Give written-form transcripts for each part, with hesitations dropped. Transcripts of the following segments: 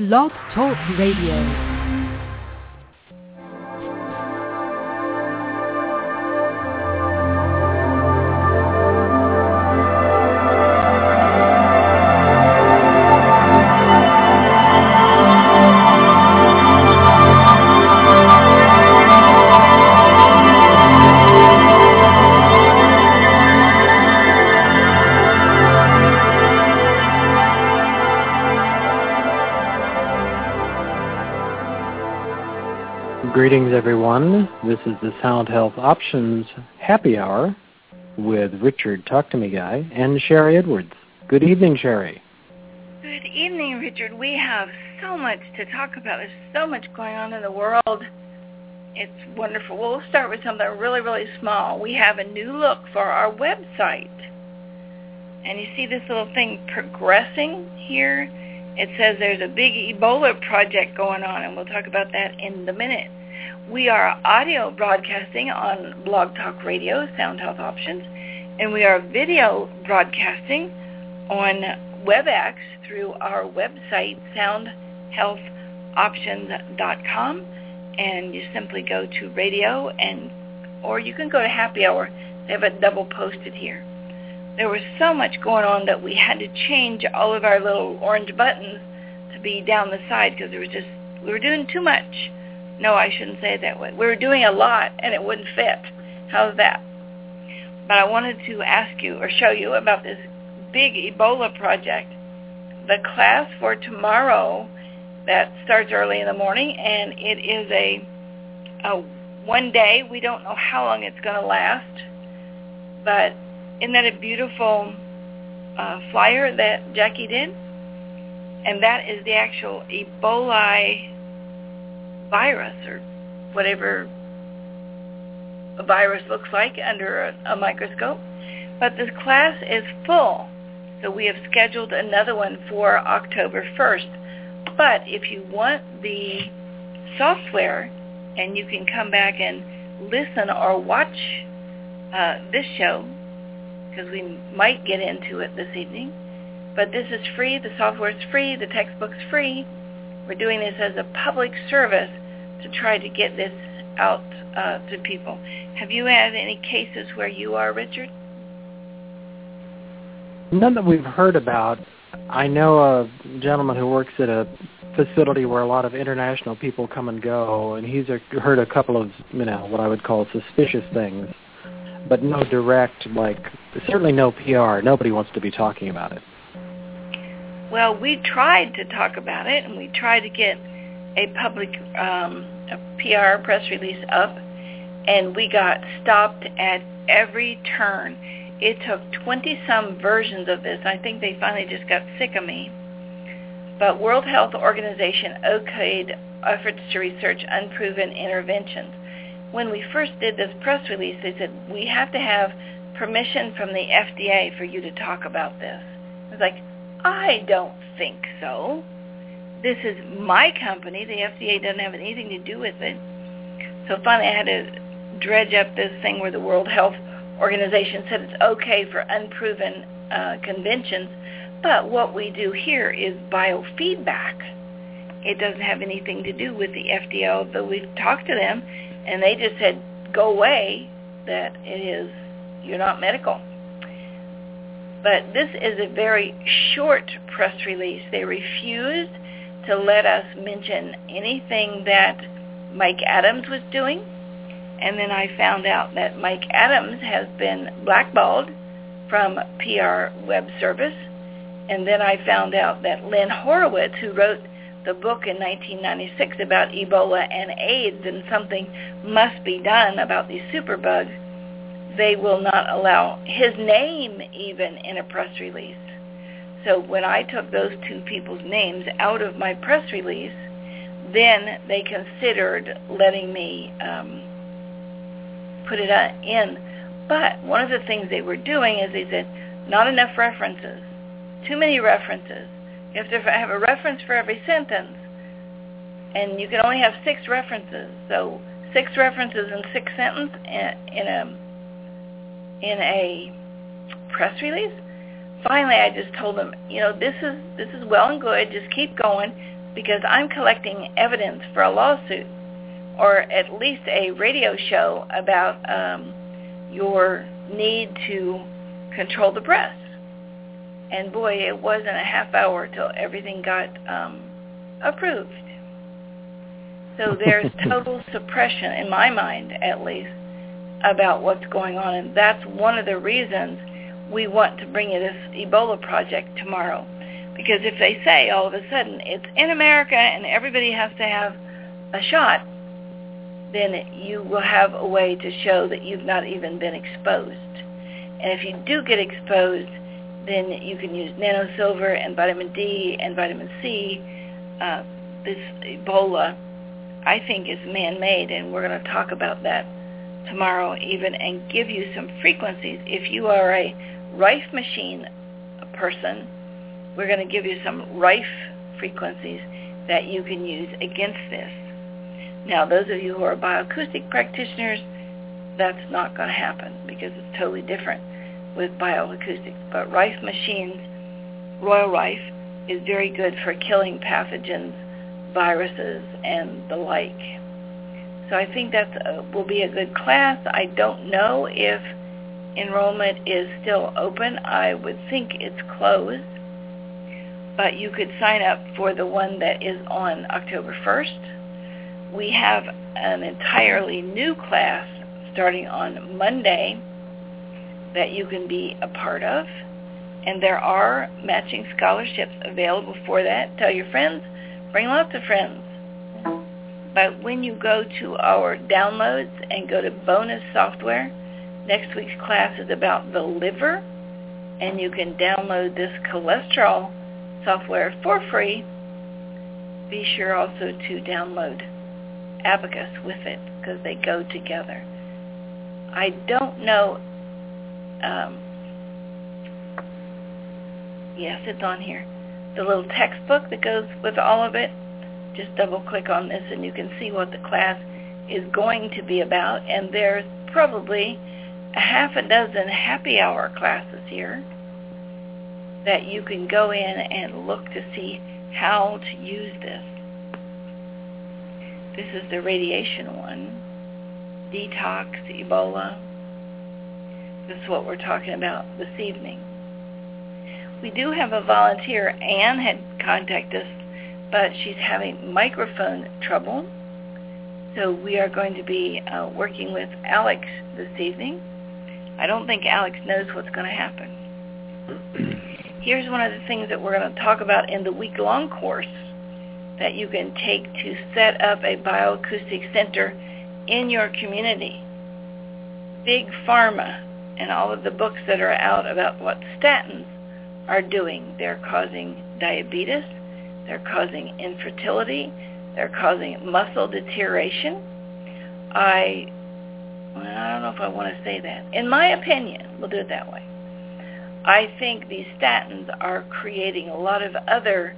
Blog Talk Radio. Greetings, everyone. This is the Sound Health Options Happy Hour with Richard Talk to Me Guy and Sherry Edwards. Good evening, Sherry. Good evening, Richard. We have so much to talk about. There's so much going on in the world. It's wonderful. We'll start with something really, really small. We have a new look for our website. And you see this little thing progressing here? It says there's a big Ebola project going on, and we'll talk about that in a minute. We are audio broadcasting on Blog Talk Radio, Sound Health Options, and we are video broadcasting on WebEx through our website, soundhealthoptions.com, and you simply go to radio, or you can go to Happy Hour. They have it double posted here. There was so much going on that we had to change all of our little orange buttons to be down the side because we were doing too much. No, I shouldn't say it that way. We were doing a lot, and it wouldn't fit. How's that? But I wanted to ask you or show you about this big Ebola project. The class for tomorrow, that starts early in the morning, and it is a one day. We don't know how long it's going to last, but isn't that a beautiful flyer that Jackie did? And that is the actual Ebola virus, or whatever a virus looks like under a microscope. But this class is full, so we have scheduled another one for October 1st. But if you want the software, and you can come back and listen or watch this show, because we might get into it this evening. But this is free. The software is free. The textbook's free. We're doing this as a public service to try to get this out to people. Have you had any cases where you are, Richard? None that we've heard about. I know a gentleman who works at a facility where a lot of international people come and go, and he's heard a couple of, what I would call suspicious things. But no direct, certainly no PR. Nobody wants to be talking about it. Well, we tried to talk about it, and we tried to get a public a PR press release up, and we got stopped at every turn. It took 20-some versions of this. I think they finally just got sick of me. But World Health Organization okayed efforts to research unproven interventions. When we first did this press release, they said, we have to have permission from the FDA for you to talk about this. I was like, I don't think so. This is my company. The FDA doesn't have anything to do with it. So finally I had to dredge up this thing where the World Health Organization said it's okay for unproven conventions, but what we do here is biofeedback. It doesn't have anything to do with the FDA, although we've talked to them, and they just said, go away, that you're not medical. But this is a very short press release. They refused to let us mention anything that Mike Adams was doing. And then I found out that Mike Adams has been blackballed from PR Web Service. And then I found out that Lynn Horowitz, who wrote the book in 1996 about Ebola and AIDS and something must be done about these superbugs, they will not allow his name even in a press release. So when I took those two people's names out of my press release, then they considered letting me put it in. But one of the things they were doing is they said, not enough references, too many references. You have to have a reference for every sentence, and you can only have 6 references. So 6 references in 6 sentences in a press release. Finally, I just told them, this is well and good. Just keep going. because I'm collecting evidence for a lawsuit or at least a radio show about your need to control the breast. And boy, it wasn't a half hour till everything got approved. So there's total suppression, in my mind at least, about what's going on. And that's one of the reasons we want to bring you this Ebola project tomorrow. Because if they say all of a sudden it's in America and everybody has to have a shot, then you will have a way to show that you've not even been exposed. And if you do get exposed, then you can use nanosilver and vitamin D and vitamin C. This Ebola, I think, is man-made, and we're going to talk about that tomorrow even and give you some frequencies. If you are a Rife machine person, we're going to give you some Rife frequencies that you can use against this. Now, those of you who are bioacoustic practitioners, that's not going to happen because it's totally different with bioacoustics. But Rife machines, Royal Rife, is very good for killing pathogens, viruses, and the like. So I think that will be a good class. I don't know if enrollment is still open. I would think it's closed. But you could sign up for the one that is on October 1st. We have an entirely new class starting on Monday that you can be a part of. And there are matching scholarships available for that. Tell your friends. Bring lots of friends. But when you go to our downloads and go to bonus software, next week's class is about the liver. And you can download this cholesterol software for free. Be sure also to download Abacus with it because they go together. I don't know. Yes, it's on here. The little textbook that goes with all of it. Just double click on this and you can see what the class is going to be about. And there's probably a half a dozen happy hour classes here that you can go in and look to see how to use this. This is the radiation one. Detox, Ebola. This is what we're talking about this evening. We do have a volunteer. Anne had contacted us, but she's having microphone trouble. So we are going to be working with Alex this evening. I don't think Alex knows what's going to happen. Here's one of the things that we're going to talk about in the week-long course that you can take to set up a bioacoustic center in your community. Big Pharma and all of the books that are out about what statins are doing. They're causing diabetes. They're causing infertility. They're causing muscle deterioration. I don't know if I want to say that. In my opinion, we'll do it that way. I think these statins are creating a lot of other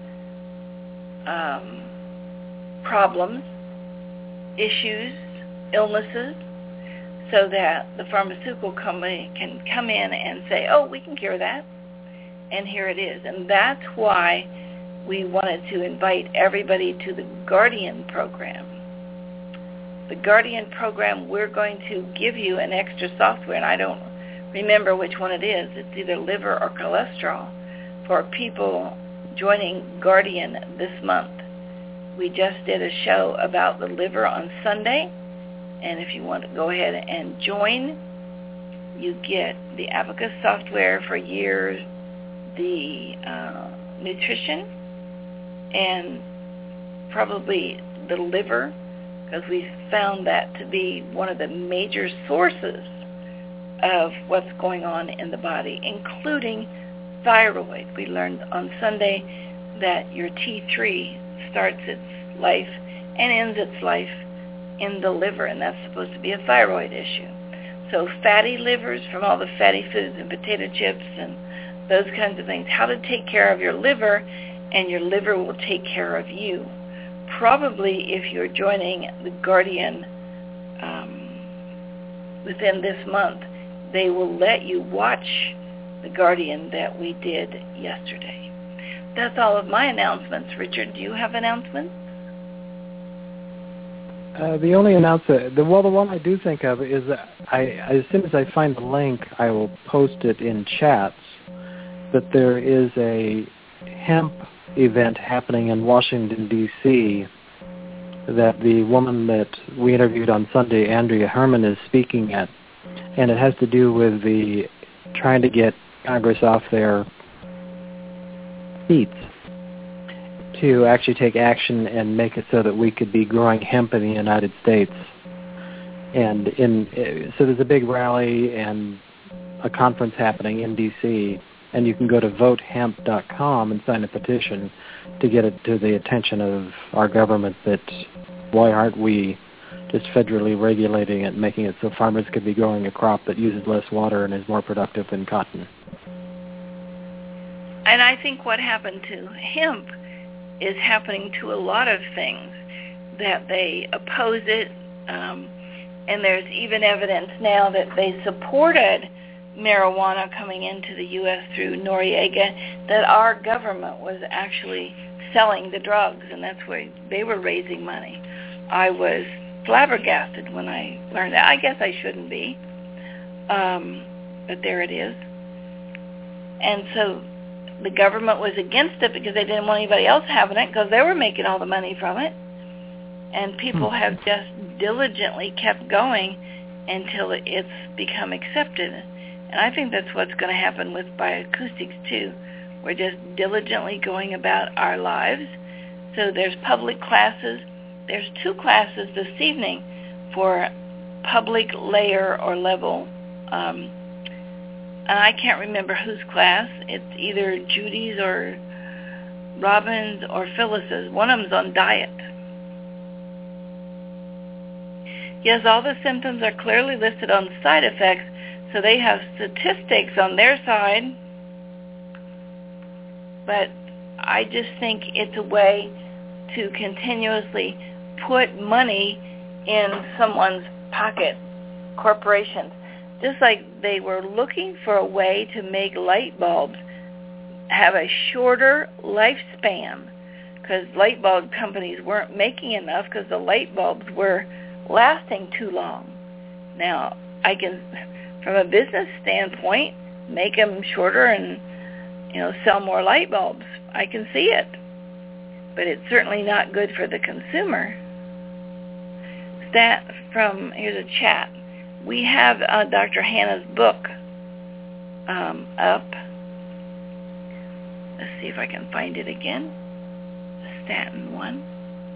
problems, issues, illnesses, so that the pharmaceutical company can come in and say, oh, we can cure that, and here it is. And that's why we wanted to invite everybody to the Guardian program. The Guardian program, we're going to give you an extra software, and I don't remember which one it is. It's either liver or cholesterol for people joining Guardian this month. We just did a show about the liver on Sunday, and if you want to go ahead and join, you get the Abacus software for years, the nutrition, and probably the liver, because we found that to be one of the major sources of what's going on in the body, including thyroid. We learned on Sunday that your T3 starts its life and ends its life in the liver, and that's supposed to be a thyroid issue. So fatty livers from all the fatty foods and potato chips and those kinds of things, how to take care of your liver, and your liver will take care of you. Probably if you're joining the Guardian within this month, they will let you watch the Guardian that we did yesterday. that's all of my announcements. Richard, do you have announcements? The only announcement, the one I do think of is that as soon as I find the link, I will post it in chats, that there is a hemp event happening in Washington, D.C., that the woman that we interviewed on Sunday, Andrea Herman, is speaking at, and it has to do with the trying to get Congress off their seats to actually take action and make it so that we could be growing hemp in the United States. And so there's a big rally and a conference happening in D.C., and you can go to votehemp.com and sign a petition to get it to the attention of our government that why aren't we just federally regulating it and making it so farmers could be growing a crop that uses less water and is more productive than cotton. And I think what happened to hemp is happening to a lot of things, that they oppose it, and there's even evidence now that they supported marijuana coming into the U.S. through Noriega, that our government was actually selling the drugs, and that's where they were raising money. I was flabbergasted when I learned that. I guess I shouldn't be, but there it is. And so the government was against it because they didn't want anybody else having it because they were making all the money from it. And people have just diligently kept going until it's become accepted. And I think that's what's going to happen with bioacoustics, too. We're just diligently going about our lives. So there's public classes. There's 2 classes this evening for public layer or level. And I can't remember whose class. It's either Judy's or Robin's or Phyllis's. One of them's on diet. Yes, all the symptoms are clearly listed on side effects, so they have statistics on their side. But I just think it's a way to continuously put money in someone's pocket, corporations. Just like they were looking for a way to make light bulbs have a shorter lifespan, because light bulb companies weren't making enough because the light bulbs were lasting too long. Now, I can, from a business standpoint, make them shorter and, sell more light bulbs. I can see it. But it's certainly not good for the consumer. Here's a chat. We have Dr. Hannah's book up. Let's see if I can find it again. The statin one.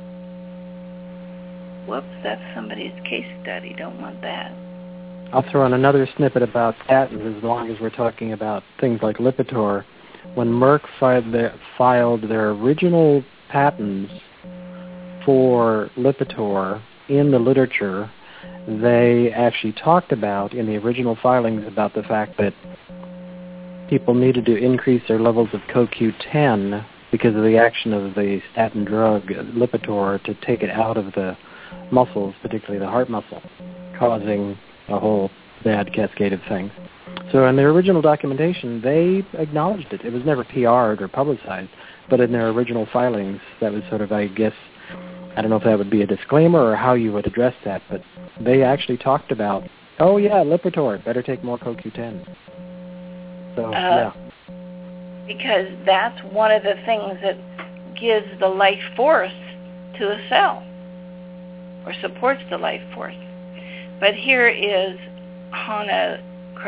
Whoops, that's somebody's case study. Don't want that. I'll throw in another snippet about statins as long as we're talking about things like Lipitor. When Merck filed their original patents for Lipitor in the literature, they actually talked about, in the original filings, about the fact that people needed to increase their levels of CoQ10 because of the action of the statin drug, Lipitor, to take it out of the muscles, particularly the heart muscle, causing a whole bad cascade of things. So in their original documentation, they acknowledged it. It was never PR'd or publicized, but in their original filings, that was sort of, I guess, I don't know if that would be a disclaimer or how you would address that, but they actually talked about, oh yeah, Lipitor, better take more CoQ10. So, yeah. Because that's one of the things that gives the life force to a cell, or supports the life force. But here is Hannah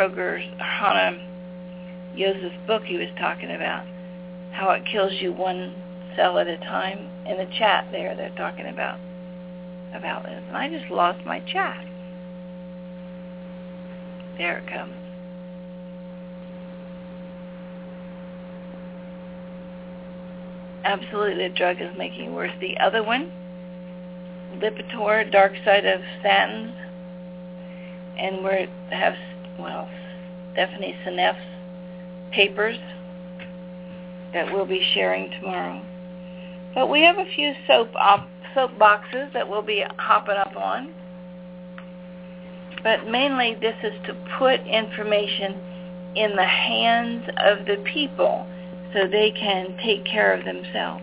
Yoseph's book he was talking about, how it kills you one cell at a time. In the chat there, they're talking about this. And I just lost my chat. There it comes. Absolutely, the drug is making it worse. The other one, Lipitor, Dark Side of Statins, and we have, Stephanie Seneff's papers that we'll be sharing tomorrow. But we have a few soap boxes that we'll be hopping up on. But mainly this is to put information in the hands of the people so they can take care of themselves.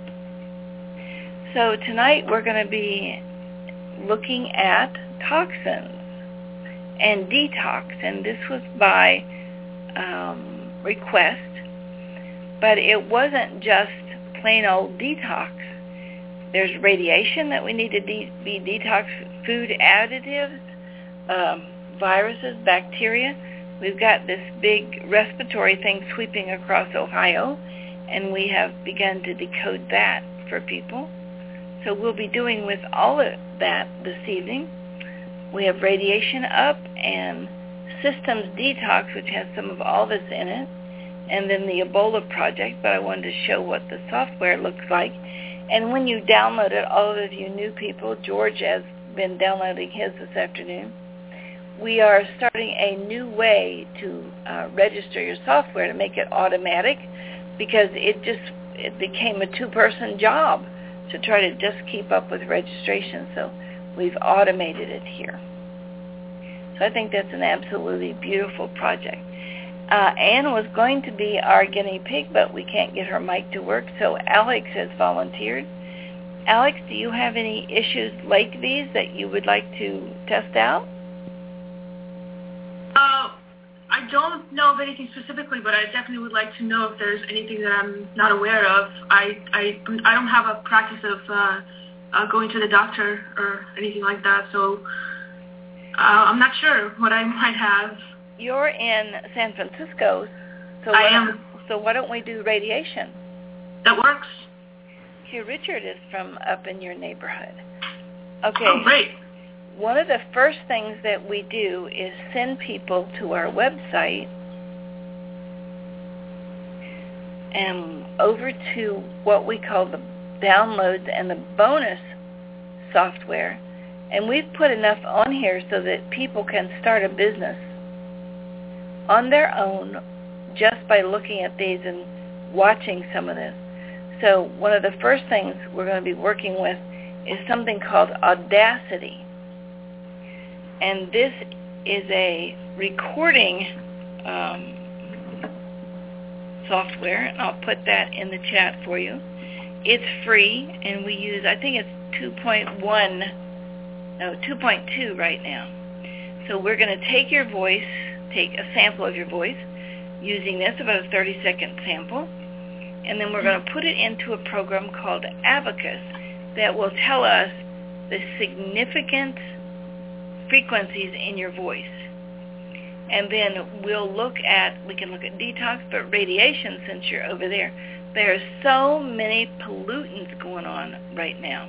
So tonight we're going to be looking at toxins and detox, and this was by request, but it wasn't just plain old detox. There's radiation that we need to be detox, food additives, viruses, bacteria. We've got this big respiratory thing sweeping across Ohio, and we have begun to decode that for people. So we'll be doing with all of that this evening. We have radiation up and systems detox, which has some of all this in it, and then the Ebola project, but I wanted to show what the software looks like. And when you download it, all of you new people, George has been downloading his this afternoon, we are starting a new way to register your software to make it automatic, because it became a two-person job to try to just keep up with registration. So we've automated it here. So I think that's an absolutely beautiful project. Anne was going to be our guinea pig, but we can't get her mic to work, so Alex has volunteered. Alex, do you have any issues like these that you would like to test out? I don't know of anything specifically, but I definitely would like to know if there's anything that I'm not aware of. I don't have a practice of going to the doctor or anything like that, so I'm not sure what I might have. You're in San Francisco, so I am. So why don't we do radiation? That works. Here, Richard is from up in your neighborhood. Okay. Oh, great. One of the first things that we do is send people to our website and over to what we call the downloads and the bonus software. And we've put enough on here so that people can start a business on their own just by looking at these and watching some of this. So one of the first things we're going to be working with is something called Audacity. And this is a recording software, and I'll put that in the chat for you. It's free, and we use, I think it's 2.2 right now. So we're going to take your voice, take a sample of your voice, using this, about a 30-second sample, and then we're going to put it into a program called Abacus that will tell us the significant frequencies in your voice. And then we can look at detox, but radiation, since you're over there. There are so many pollutants going on right now.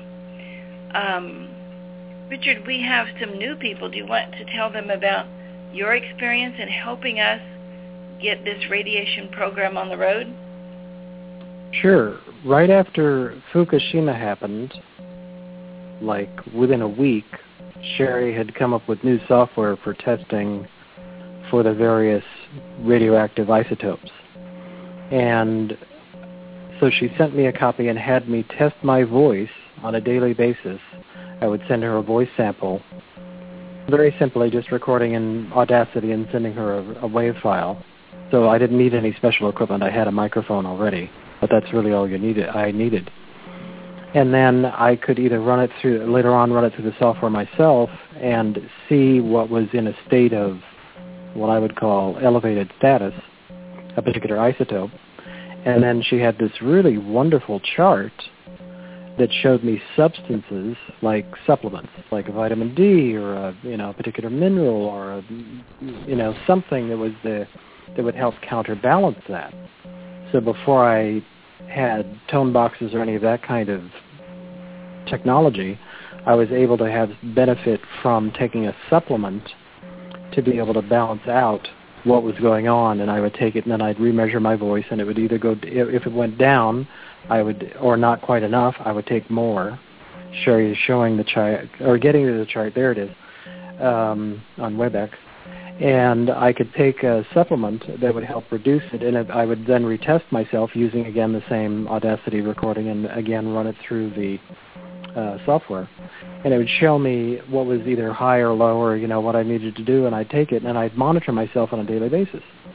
Richard, we have some new people. Do you want to tell them about your experience in helping us get this radiation program on the road? Sure. Right after Fukushima happened, like within a week, Sherry had come up with new software for testing for the various radioactive isotopes. And so she sent me a copy and had me test my voice on a daily basis. I would send her a voice sample, very simply just recording in Audacity and sending her a WAV file. So I didn't need any special equipment. I had a microphone already, but that's really all I needed. And then I could either run it through the software myself and see what was in a state of what I would call elevated status, a particular isotope. And then she had this really wonderful chart that showed me substances like supplements, like a vitamin D or a particular mineral or something that would help counterbalance that. So before I had tone boxes or any of that kind of technology, I was able to have benefit from taking a supplement to be able to balance out what was going on, and I would take it and then I'd remeasure my voice, and it would either go, if it went down, or not quite enough, I would take more. Sherry is showing the chart, or getting to the chart, there it is, on WebEx. And I could take a supplement that would help reduce it, and I would then retest myself using, again, the same Audacity recording and, again, run it through the software. And it would show me what was either high or low or, what I needed to do, and I'd take it, and I'd monitor myself on a daily basis.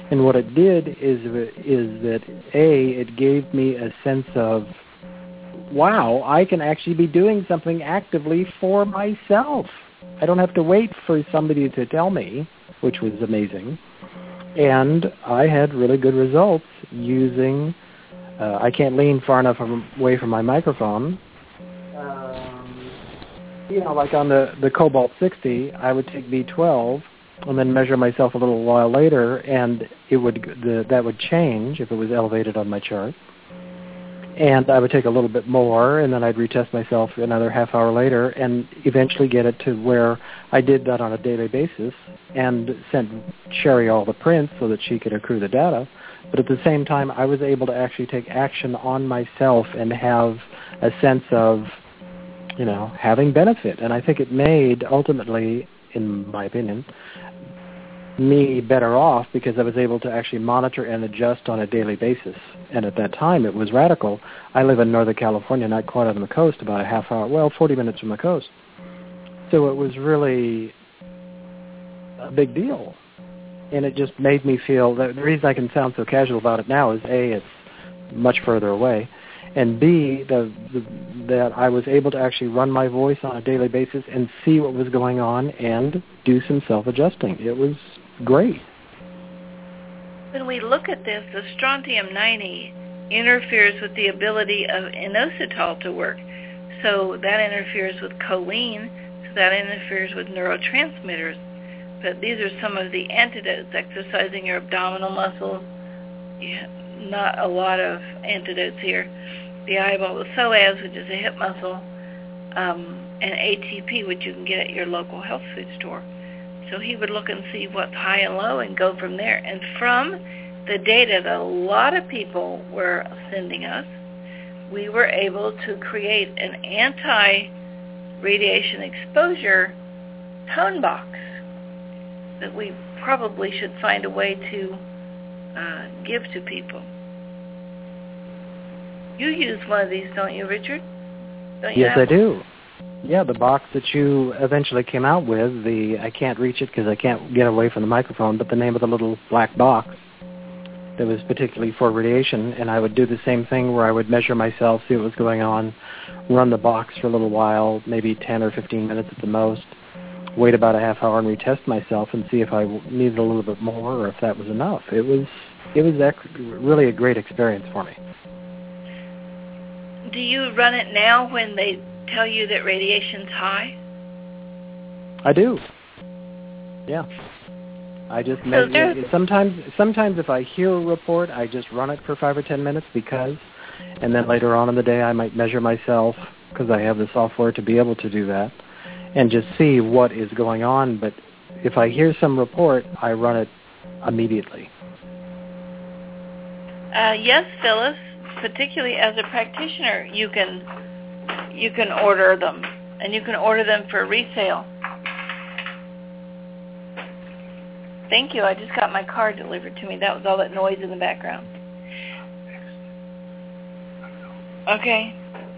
And what it did is that, it gave me a sense of, wow, I can actually be doing something actively for myself. I don't have to wait for somebody to tell me, which was amazing. And I had really good results using, I can't lean far enough away from my microphone. Like on the Cobalt 60, I would take B12 and then measure myself a little while later, and that would change if it was elevated on my chart. And I would take a little bit more, and then I'd retest myself another half hour later, and eventually get it to where I did that on a daily basis and sent Sherry all the prints so that she could accrue the data. But at the same time, I was able to actually take action on myself and have a sense of, having benefit. And I think it made, ultimately, in my opinion, me better off because I was able to actually monitor and adjust on a daily basis. And at that time, it was radical. I live in Northern California, not quite on the coast, about a half hour, 40 minutes from the coast. So it was really a big deal. And it just made me feel, the reason I can sound so casual about it now is A, it's much further away, and B, that I was able to actually run my voice on a daily basis and see what was going on and do some self-adjusting. It was great. When we look at this, the strontium-90 interferes with the ability of inositol to work. So that interferes with choline, so that interferes with neurotransmitters. But these are some of the antidotes, exercising your abdominal muscles. Not a lot of antidotes here. The eyeball, the psoas, which is a hip muscle, and ATP, which you can get at your local health food store. So he would look and see what's high and low and go from there. And from the data that a lot of people were sending us, we were able to create an anti-radiation exposure tone box that we probably should find a way to give to people. You use one of these, don't you, Richard? Yes, I do. Yeah, the box that you eventually came out with, I can't reach it because I can't get away from the microphone, but the name of the little black box that was particularly for radiation, and I would do the same thing where I would measure myself, see what was going on, run the box for a little while, maybe 10 or 15 minutes at the most, wait about a half hour and retest myself and see if I needed a little bit more or if that was enough. It was really a great experience for me. Do you run it now when they tell you that radiation's high? I do. Yeah. I just sometimes if I hear a report, I just run it for 5 or 10 minutes and then later on in the day I might measure myself because I have the software to be able to do that and just see what is going on. But if I hear some report, I run it immediately. Yes, Phyllis. Particularly as a practitioner, you can order them, and you can order them for resale. Thank you. I just got my car delivered to me. That was all that noise in the background. Okay.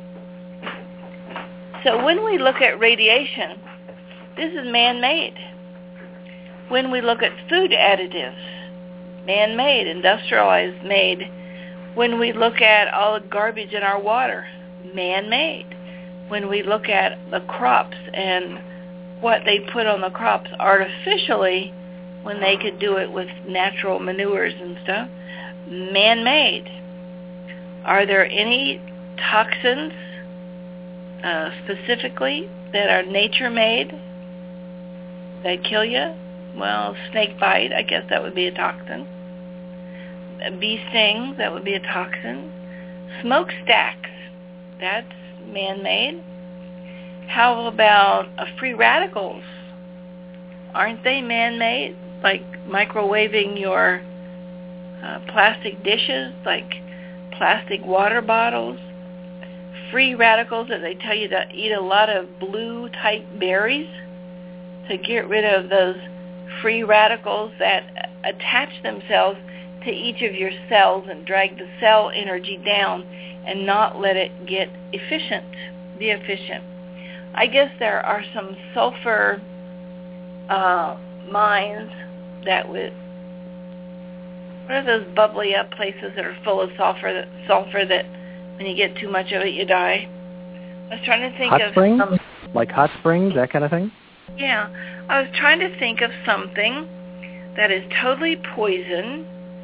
So when we look at radiation, this is man-made. When we look at food additives, man-made, industrialized, made. When we look at all the garbage in our water, man-made. When we look at the crops and what they put on the crops artificially when they could do it with natural manures and stuff, man-made. Are there any toxins specifically that are nature-made that kill you? Well, snake bite, I guess that would be a toxin. Bee stings, that would be a toxin. Smokestacks, that's man-made. How about free radicals? Aren't they man-made? Like microwaving your plastic dishes, like plastic water bottles. Free radicals that they tell you to eat a lot of blue-type berries to get rid of those free radicals that attach themselves to each of your cells and drag the cell energy down and not let it be efficient. I guess there are some sulfur mines that would What are those bubbly up places that are full of sulfur that when you get too much of it, you die? I was trying to think hot of... springs? Like hot springs, that kind of thing? Yeah. I was trying to think of something that is totally poison.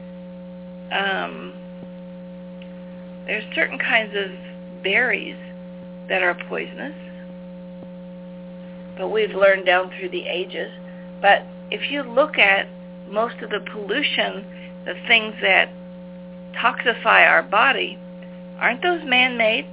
There's certain kinds of berries that are poisonous, but we've learned down through the ages. But if you look at most of the pollution, the things that toxify our body, aren't those man-made?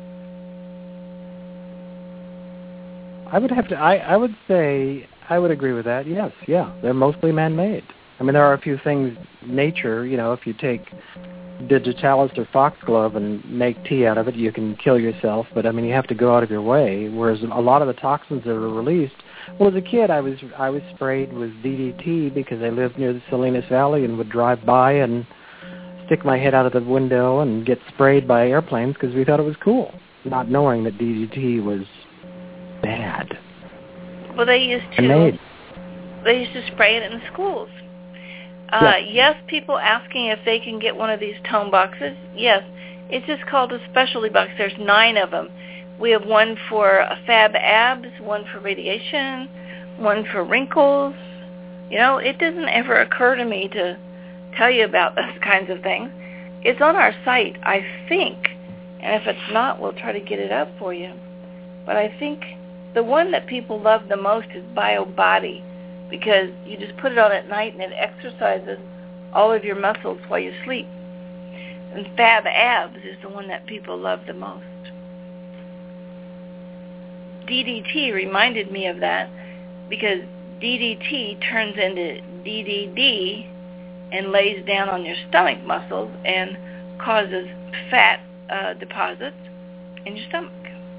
I would say I would agree with that. Yes, yeah, they're mostly man-made. I mean, there are a few things, nature, if you take digitalis or foxglove and make tea out of it, you can kill yourself, but I mean, you have to go out of your way, whereas a lot of the toxins that are released, well, as a kid, I was sprayed with DDT because I lived near the Salinas Valley and would drive by and stick my head out of the window and get sprayed by airplanes because we thought it was cool, not knowing that DDT was bad. Well, they used to spray it in the schools. Yes, people asking if they can get one of these tone boxes. Yes, it's just called a specialty box. There's 9 of them. We have one for fab abs, one for radiation, one for wrinkles. It doesn't ever occur to me to tell you about those kinds of things. It's on our site, I think, and if it's not, we'll try to get it up for you. But I think the one that people love the most is BioBody, because you just put it on at night and it exercises all of your muscles while you sleep. And Fab Abs is the one that people love the most. DDT reminded me of that because DDT turns into DDD and lays down on your stomach muscles and causes fat deposits in your stomach.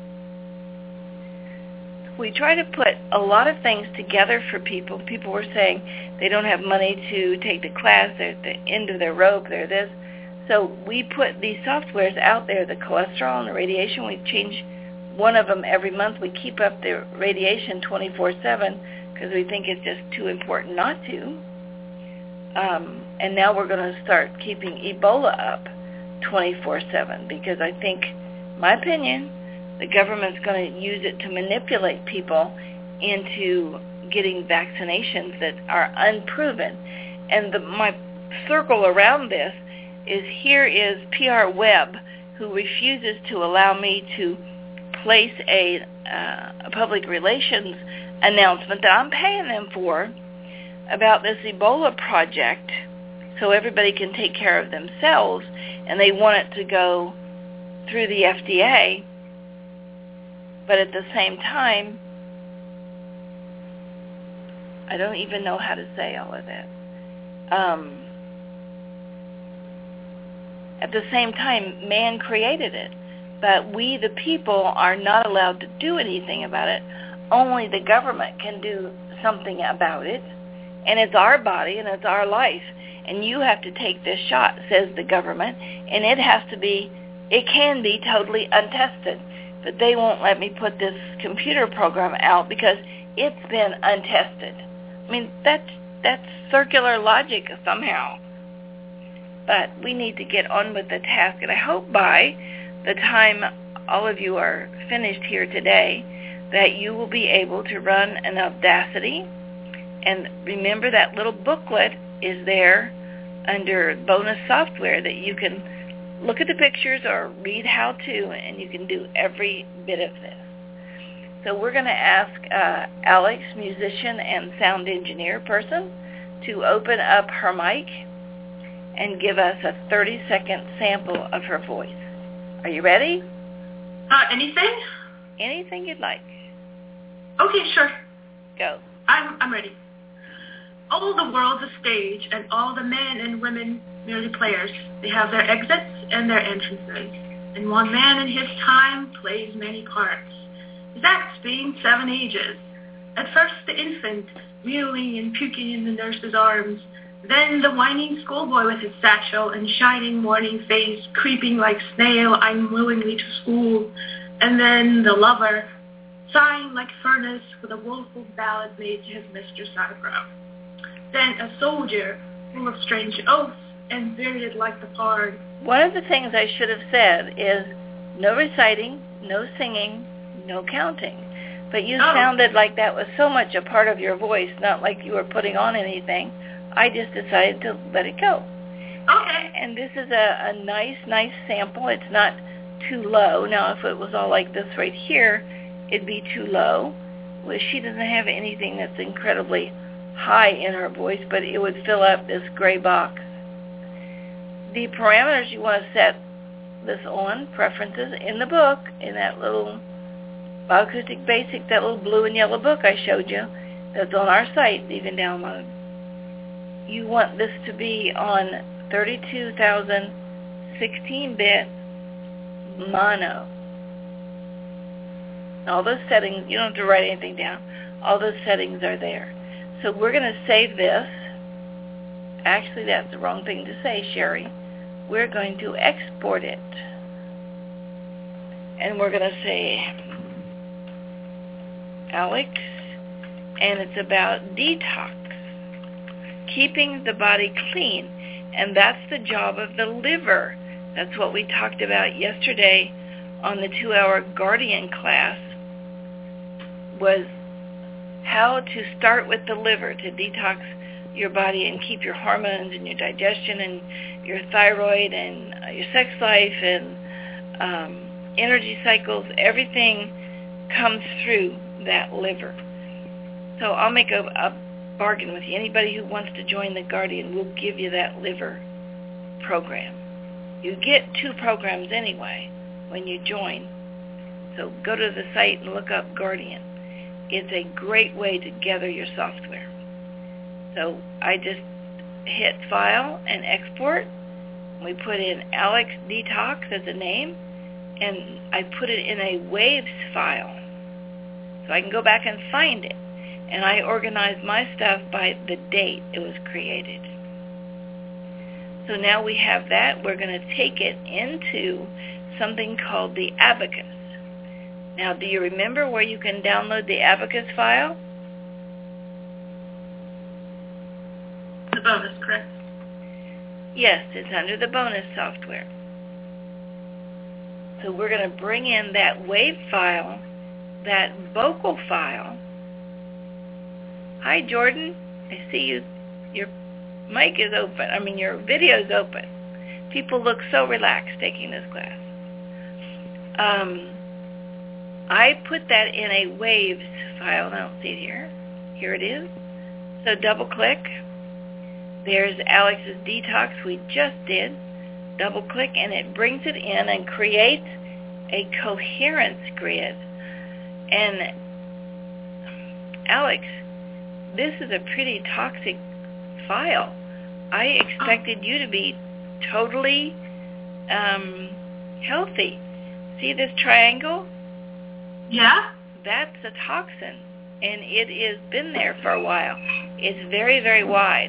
We try to put a lot of things together for people. People were saying they don't have money to take the class, they're at the end of their rope, they're this. So we put these softwares out there, the cholesterol and the radiation. We change one of them every month. We keep up the radiation 24/7 because we think it's just too important not to. And now we're going to start keeping Ebola up 24/7 because I think, my opinion, the government's going to use it to manipulate people into getting vaccinations that are unproven. And my circle around this is here is PR Web, who refuses to allow me to place a public relations announcement that I'm paying them for about this Ebola project so everybody can take care of themselves, and they want it to go through the FDA. But at the same time, I don't even know how to say all of that. At the same time, man created it. But we, the people, are not allowed to do anything about it. Only the government can do something about it. And it's our body and it's our life. And you have to take this shot, says the government. And it can be totally untested. But they won't let me put this computer program out because it's been untested. I mean, that's circular logic somehow. But we need to get on with the task. And I hope by the time all of you are finished here today that you will be able to run an Audacity. And remember that little booklet is there under bonus software that you can look at the pictures or read how to, and you can do every bit of this. So we're going to ask Alex, musician and sound engineer person, to open up her mic and give us a 30-second sample of her voice. Are you ready? Anything? Anything you'd like. Okay, sure. Go. I'm ready. All the world's a stage, and all the men and women merely players. They have their exits and their entrances, and one man in his time plays many parts. His acts being 7 ages. At first the infant, reeling and puking in the nurse's arms, then the whining schoolboy with his satchel and shining morning face, creeping like snail unwillingly to school, and then the lover, sighing like furnace with a woeful ballad made to his mistress eyebrow. Then a soldier, full of strange oaths, and very like the part. One of the things I should have said is no reciting, no singing, no counting. But you sounded like that was so much a part of your voice, not like you were putting on anything. I just decided to let it go. Okay. And this is a nice sample. It's not too low. Now, if it was all like this right here, it'd be too low. Well, she doesn't have anything that's incredibly high in her voice, but it would fill up this gray box. The parameters you want to set this on, preferences, in the book, in that little Bioacoustic Basic, that little blue and yellow book I showed you, that's on our site, you can download. You want this to be on 32,000 16-bit mono. All those settings, you don't have to write anything down. All those settings are there. So we're going to save this. Actually, that's the wrong thing to say, Sherry. We're going to export it. And we're going to say Alex, and it's about detox, keeping the body clean. And that's the job of the liver. That's what we talked about yesterday on the 2-hour Guardian class, was how to start with the liver to detox your body and keep your hormones and your digestion and your thyroid and your sex life and energy cycles. Everything comes through that liver. So I'll make a bargain with you. Anybody who wants to join the Guardian, we'll give you that liver program. You get 2 programs anyway when you join. So go to the site and look up Guardian. It's a great way to gather your software. So I just hit File and Export. We put in Alex Detox as a name, and I put it in a Waves file. So I can go back and find it. And I organize my stuff by the date it was created. So now we have that. We're going to take it into something called the Abacus. Now, do you remember where you can download the Abacus file? The bonus, correct? Yes, it's under the bonus software. So we're going to bring in that WAV file, that vocal file. Hi, Jordan. I see you. Your mic is open. Your video is open. People look so relaxed taking this class. I put that in a Waves file. I don't see it here. Here it is. So double click. There's Alex's Detox we just did. Double click and it brings it in and creates a coherence grid. And Alex, this is a pretty toxic file. I expected you to be totally healthy. See this triangle? Yeah. That's a toxin, and it has been there for a while. It's very, very wide.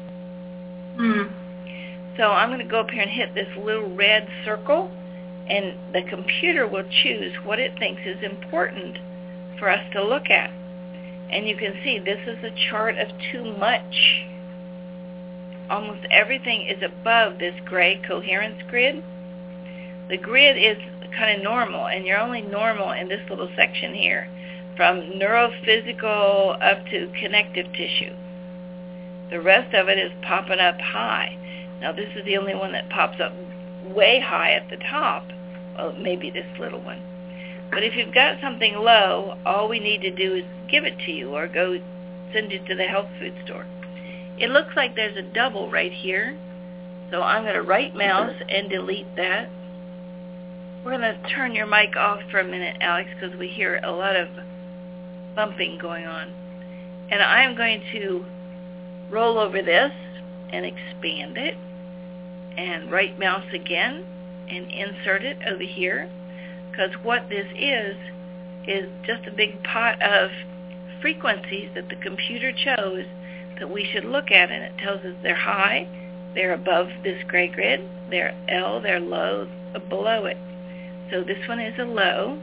So I'm going to go up here and hit this little red circle, and the computer will choose what it thinks is important for us to look at. And you can see this is a chart of too much. Almost everything is above this gray coherence grid. The grid is kind of normal, and you're only normal in this little section here, from neurophysical up to connective tissue. The rest of it is popping up high. Now this is the only one that pops up way high at the top. Well, maybe this little one. But if you've got something low, all we need to do is give it to you or go send it to the health food store. It looks like there's a double right here. So I'm going to right mouse and delete that. We're going to turn your mic off for a minute, Alex, because we hear a lot of bumping going on. And I'm going to roll over this and expand it and right mouse again and insert it over here, because what this is just a big pot of frequencies that the computer chose that we should look at, and it tells us they're high, they're above this gray grid, they're L, they're low, below it. So this one is a low,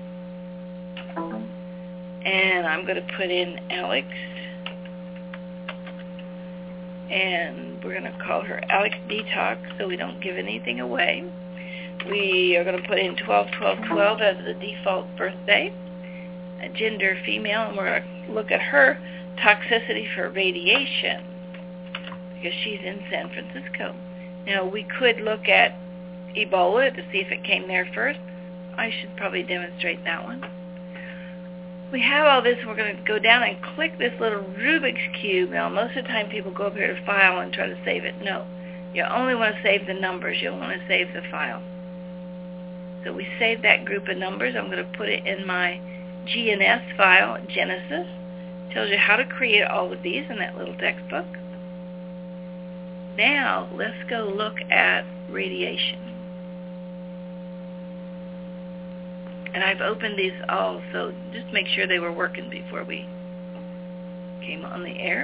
and I'm going to put in Alex, and we're going to call her Alex Detox so we don't give anything away. We are going to put in 12-12-12 as the default birthday, a gender female, and we're going to look at her toxicity for radiation because she's in San Francisco. Now, we could look at Ebola to see if it came there first. I should probably demonstrate that one. We have all this. We're going to go down and click this little Rubik's Cube. Now, most of the time people go up here to File and try to save it. No. You only want to save the numbers. You don't want to save the file. So we save that group of numbers. I'm going to put it in my GNS file, Genesis. Tells you how to create all of these in that little textbook. Now, let's go look at radiation. And I've opened these all, so just make sure they were working before we came on the air.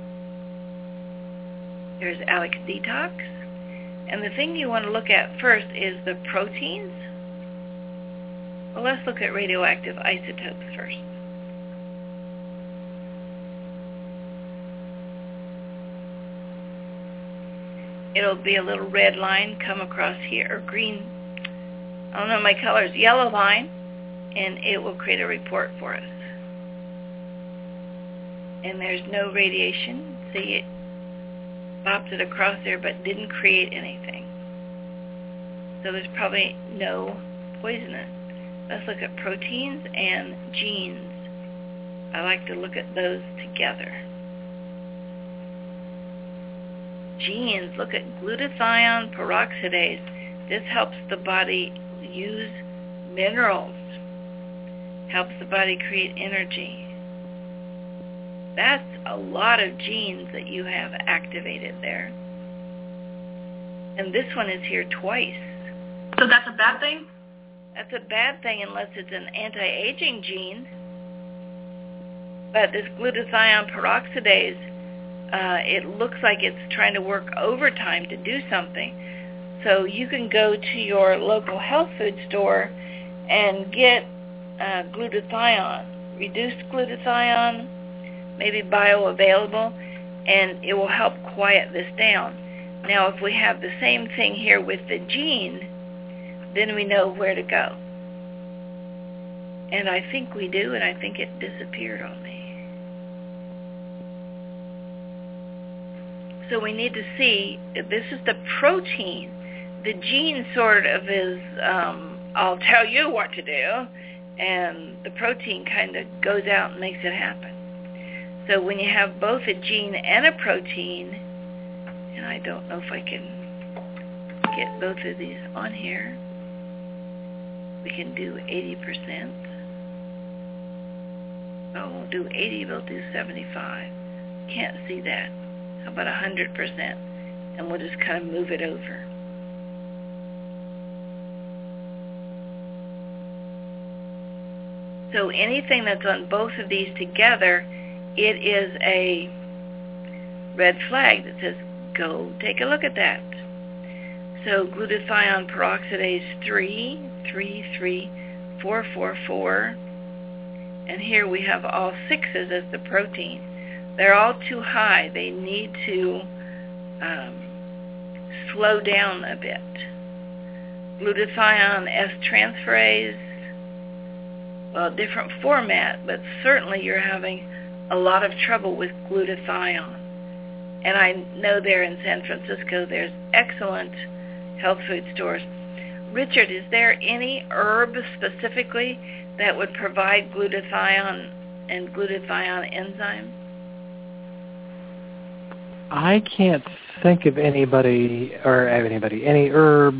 There's Alex Detox. And the thing you want to look at first is the proteins. Well, let's look at radioactive isotopes first. It'll be a little red line come across here, or green, I don't know my colors, yellow line, and it will create a report for us. And there's no radiation. See, it popped it across there but didn't create anything. So there's probably no poison in it. Let's look at proteins and genes. I like to look at those together. Genes, look at glutathione peroxidase. This helps the body use minerals, helps the body create energy. That's a lot of genes that you have activated there. And this one is here twice. So that's a bad thing? That's a bad thing unless it's an anti-aging gene. But this glutathione peroxidase, it looks like it's trying to work overtime to do something. So you can go to your local health food store and get glutathione, reduced glutathione, maybe bioavailable, and it will help quiet this down. Now, if we have the same thing here with the gene, then we know where to go. And I think we do, and I think it disappeared on me. So we need to see if this is the protein. The gene sort of is, I'll tell you what to do, and the protein kind of goes out and makes it happen. So when you have both a gene and a protein, and I don't know if I can get both of these on here, we can do 80%. Oh, we'll do 80, we'll do 75. Can't see that. How about 100%? And we'll just kind of move it over. So anything that's on both of these together, it is a red flag that says, go take a look at that. So glutathione peroxidase 3,3,3,4,4,4, and here we have all 6s as the protein. They're all too high. They need to slow down a bit. Glutathione S-transferase, well, different format, but certainly you're having a lot of trouble with glutathione. And I know there in San Francisco there's excellent health food stores. Richard, is there any herb specifically that would provide glutathione and glutathione enzyme? I can't think of any herb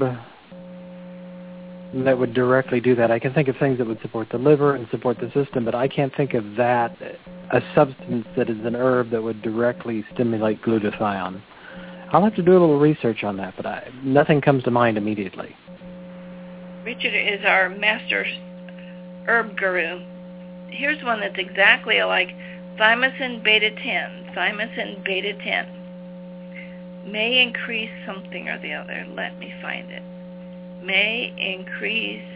that would directly do that. I can think of things that would support the liver and support the system, but I can't think of a substance that is an herb that would directly stimulate glutathione. I'll have to do a little research on that, but nothing comes to mind immediately. Richard is our master herb guru. Here's one that's exactly like thymosin beta-10. Thymosin beta-10 may increase something or the other. Let me find it. May increase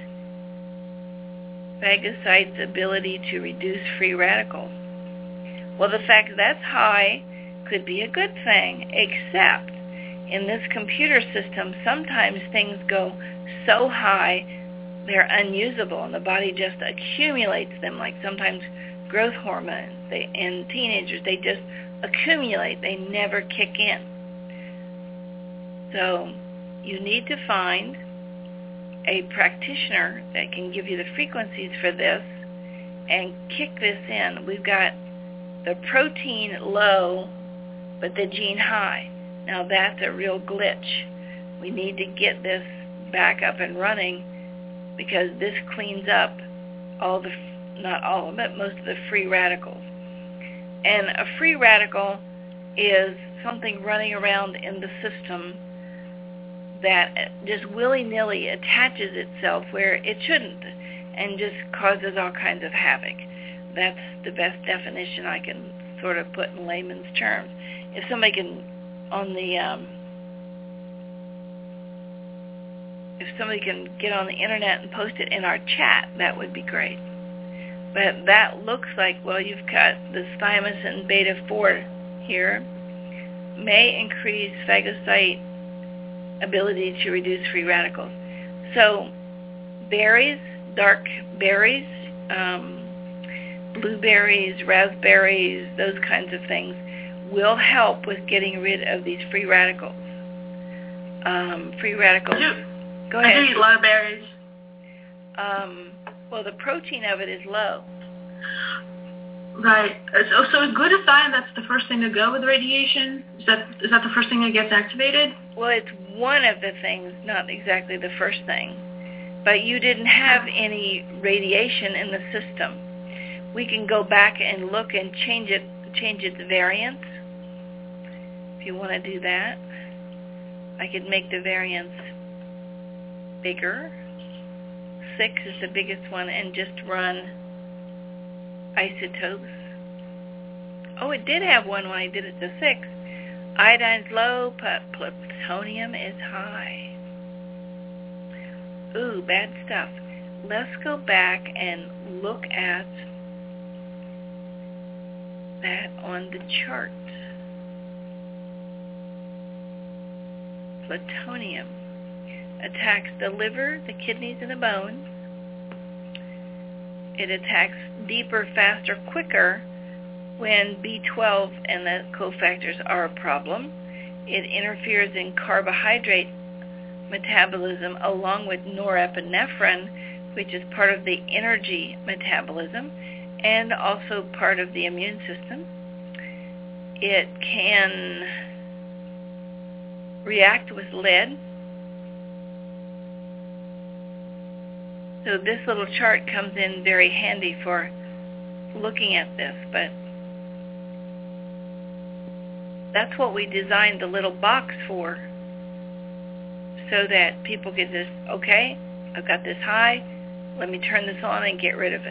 phagocytes' ability to reduce free radicals. Well, the fact that's high could be a good thing, except in this computer system, sometimes things go so high they're unusable, and the body just accumulates them, like sometimes growth hormones. In teenagers, they just accumulate. They never kick in. So you need to find a practitioner that can give you the frequencies for this and kick this in. We've got the protein low, but the gene high. Now that's a real glitch. We need to get this back up and running because this cleans up all the, not all of it, most of the free radicals. And a free radical is something running around in the system that just willy-nilly attaches itself where it shouldn't and just causes all kinds of havoc. That's the best definition I can sort of put in layman's terms. If somebody can, if somebody can get on the internet and post it in our chat, that would be great. But that looks like, well, you've got the thymosin beta-4 here, may increase phagocyte ability to reduce free radicals. So berries, dark berries, blueberries, raspberries, those kinds of things will help with getting rid of these free radicals. Free radicals. Go ahead. I do eat a lot of berries. Well, the protein of it is low. Right. So is glutathione, that's the first thing to go with radiation? Is that the first thing that gets activated? Well, it's one of the things, not exactly the first thing. But you didn't have any radiation in the system. We can go back and look and change its variance. If you want to do that, I could make the variance bigger. 6 is the biggest one, and just run isotopes. Oh, it did have one when I did it to 6. Iodine's low, but plutonium is high. Ooh, bad stuff. Let's go back and look at that on the chart. Plutonium attacks the liver, the kidneys, and the bones. It attacks deeper, faster, quicker when B12 and the cofactors are a problem. It interferes in carbohydrate metabolism along with norepinephrine, which is part of the energy metabolism and also part of the immune system. It can react with lead. So this little chart comes in very handy for looking at this, but that's what we designed the little box for, so that people get this, okay, I've got this high, let me turn this on and get rid of it.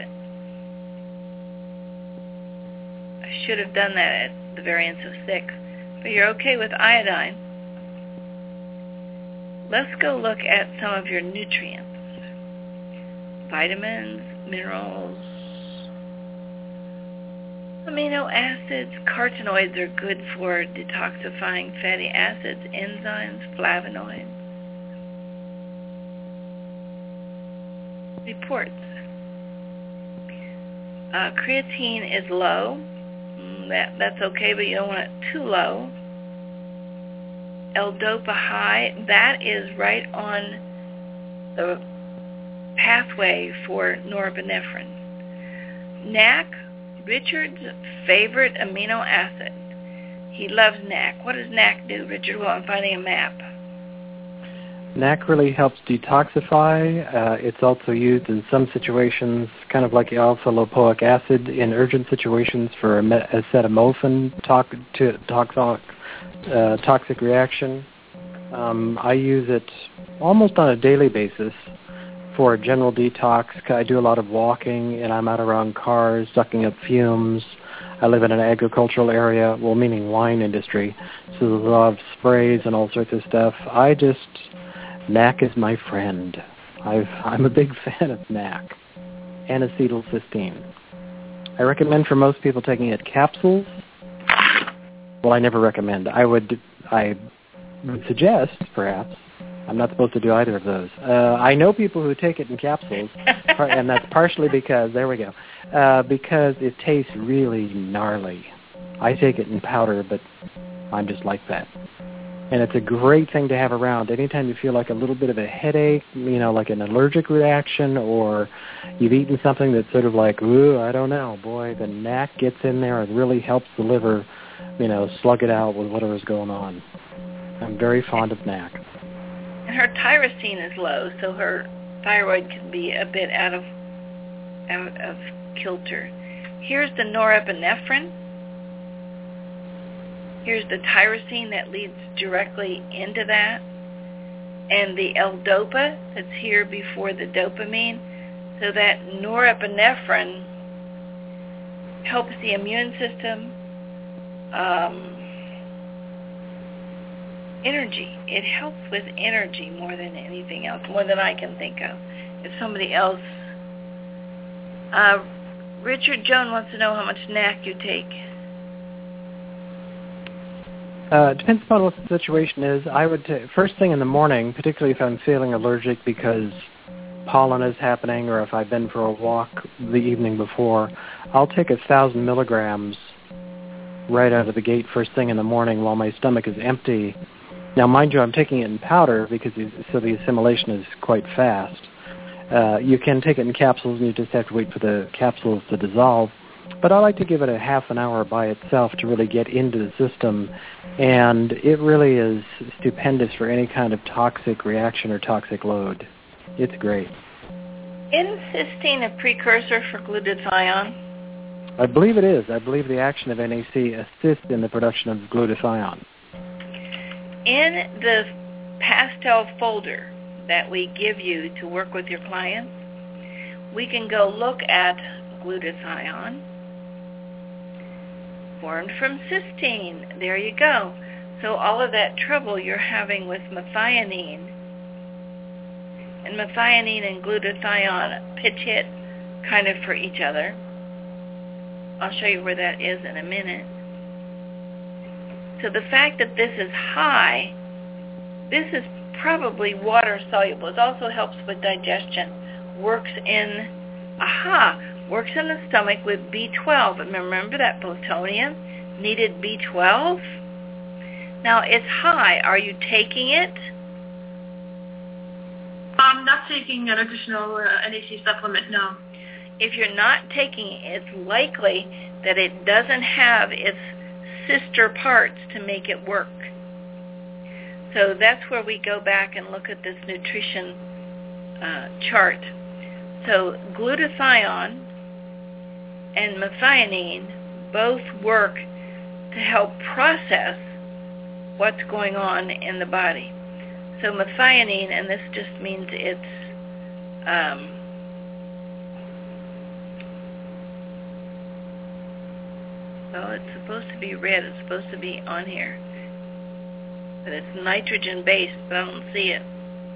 I should have done that at the variance of 6, but you're okay with iodine. Let's go look at some of your nutrients. Vitamins, minerals, amino acids, carotenoids are good for detoxifying fatty acids, enzymes, flavonoids. Reports. Creatine is low. That's okay, but you don't want it too low. L-DOPA high, that is right on the pathway for norepinephrine. NAC, Richard's favorite amino acid. He loves NAC. What does NAC do, Richard? Well, I'm finding a map. NAC really helps detoxify. It's also used in some situations, kind of like alpha-lipoic acid in urgent situations for acetaminophen toxic reaction. I use it almost on a daily basis for a general detox. I do a lot of walking, and I'm out around cars, sucking up fumes. I live in an agricultural area, well, meaning wine industry, so there's a lot of sprays and all sorts of stuff. NAC is my friend. I'm a big fan of NAC and acetyl. I recommend for most people taking it capsules Well, I never recommend. I would suggest, perhaps. I'm not supposed to do either of those. I know people who take it in capsules, and that's partially because, because it tastes really gnarly. I take it in powder, but I'm just like that. And it's a great thing to have around. Anytime you feel like a little bit of a headache, like an allergic reaction, or you've eaten something that's sort of like, ooh, I don't know, boy, the NAC gets in there and really helps the liver, slug it out with whatever's going on. I'm very fond of NAC. And her tyrosine is low, so her thyroid can be a bit out of kilter. Here's the norepinephrine. Here's the tyrosine that leads directly into that. And the L-DOPA that's here before the dopamine. So that norepinephrine helps the immune system. Energy. It helps with energy more than anything else, more than I can think of. If somebody else... Richard Joan wants to know how much NAC you take. It depends upon what the situation is. I would first thing in the morning, particularly if I'm feeling allergic because pollen is happening or if I've been for a walk the evening before, I'll take 1,000 milligrams right out of the gate first thing in the morning while my stomach is empty. Now, mind you, I'm taking it in powder so the assimilation is quite fast. You can take it in capsules, and you just have to wait for the capsules to dissolve. But I like to give it a half an hour by itself to really get into the system, and it really is stupendous for any kind of toxic reaction or toxic load. It's great. Isn't cysteine a precursor for glutathione? I believe it is. I believe the action of NAC assists in the production of glutathione. In the pastel folder that we give you to work with your clients, we can go look at glutathione formed from cysteine. There you go. So all of that trouble you're having with methionine, and methionine and glutathione pitch hit kind of for each other. I'll show you where that is in a minute. So the fact that this is high, this is probably water soluble. It also helps with digestion. Works in the stomach with B12. And remember that plutonium needed B12? Now it's high. Are you taking it? I'm not taking an additional NAC supplement, no. If you're not taking it, it's likely that it doesn't have its sister parts to make it work. So that's where we go back and look at this nutrition chart. So glutathione and methionine both work to help process what's going on in the body. So methionine, and this just means it's well, it's supposed to be red. It's supposed to be on here. But it's nitrogen-based, but I don't see it.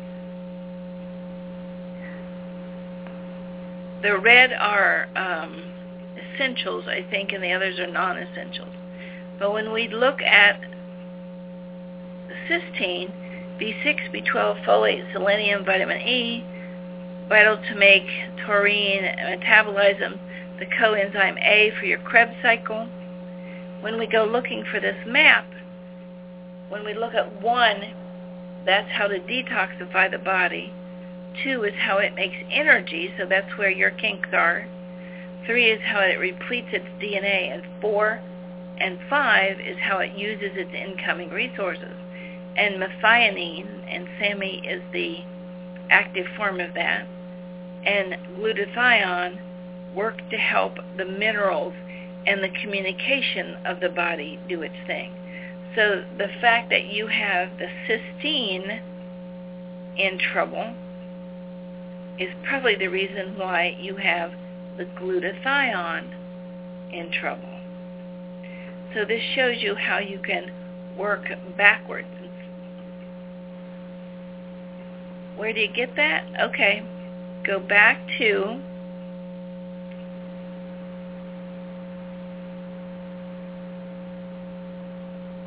The red are essentials, I think, and the others are non-essentials. But when we look at the cysteine, B6, B12, folate, selenium, vitamin E, vital to make taurine, metabolism, the coenzyme A for your Krebs cycle. When we go looking for this map, when we look at 1, that's how to detoxify the body. 2 is how it makes energy, so that's where your kinks are. 3 is how it repletes its DNA, and 4 and 5 is how it uses its incoming resources. And methionine, and SAMe is the active form of that, and glutathione work to help the minerals and the communication of the body do its thing. So the fact that you have the cysteine in trouble is probably the reason why you have the glutathione in trouble. So this shows you how you can work backwards. Where do you get that? Okay, go back to